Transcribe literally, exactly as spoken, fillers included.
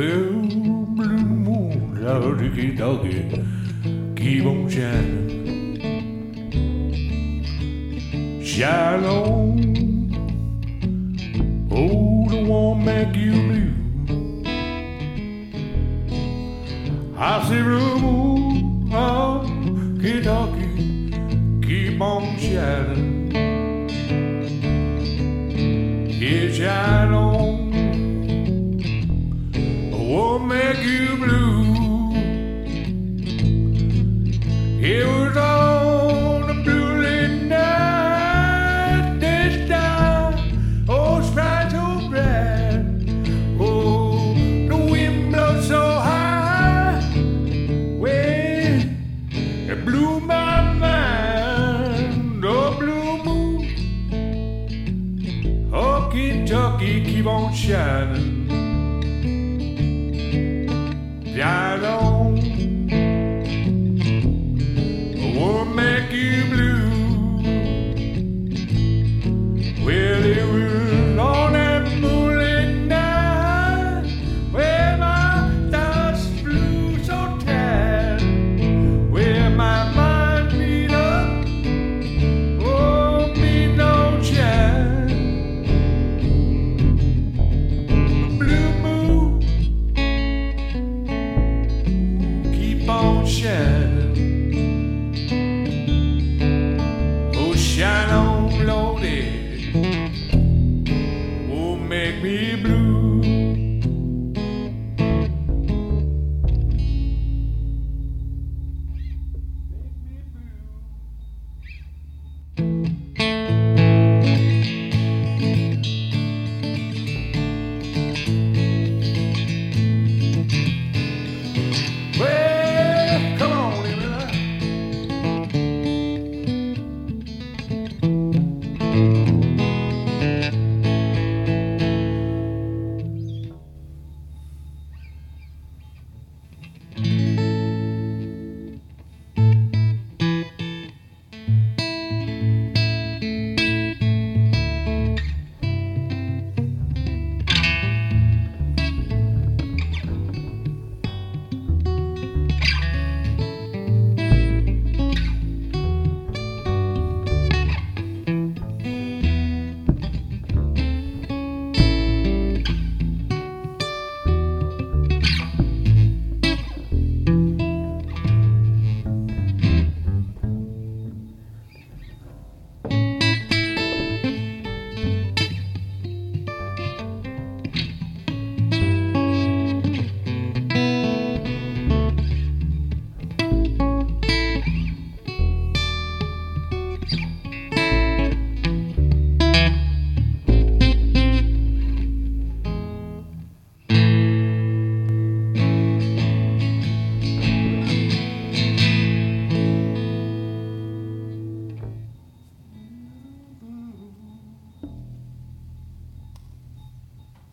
Well, blue moon out of the doggy, keep on shining. Shine on, oh, the one make you blue. I see blue moon out of Kentucky, keep on shining. Yeah, shine on, oh, make you blue. It was on a blue night this time, oh, sprite so bright, oh, the wind blows so high, well, it blew my mind, oh, blue moon, oh, Kentucky, keep on shining.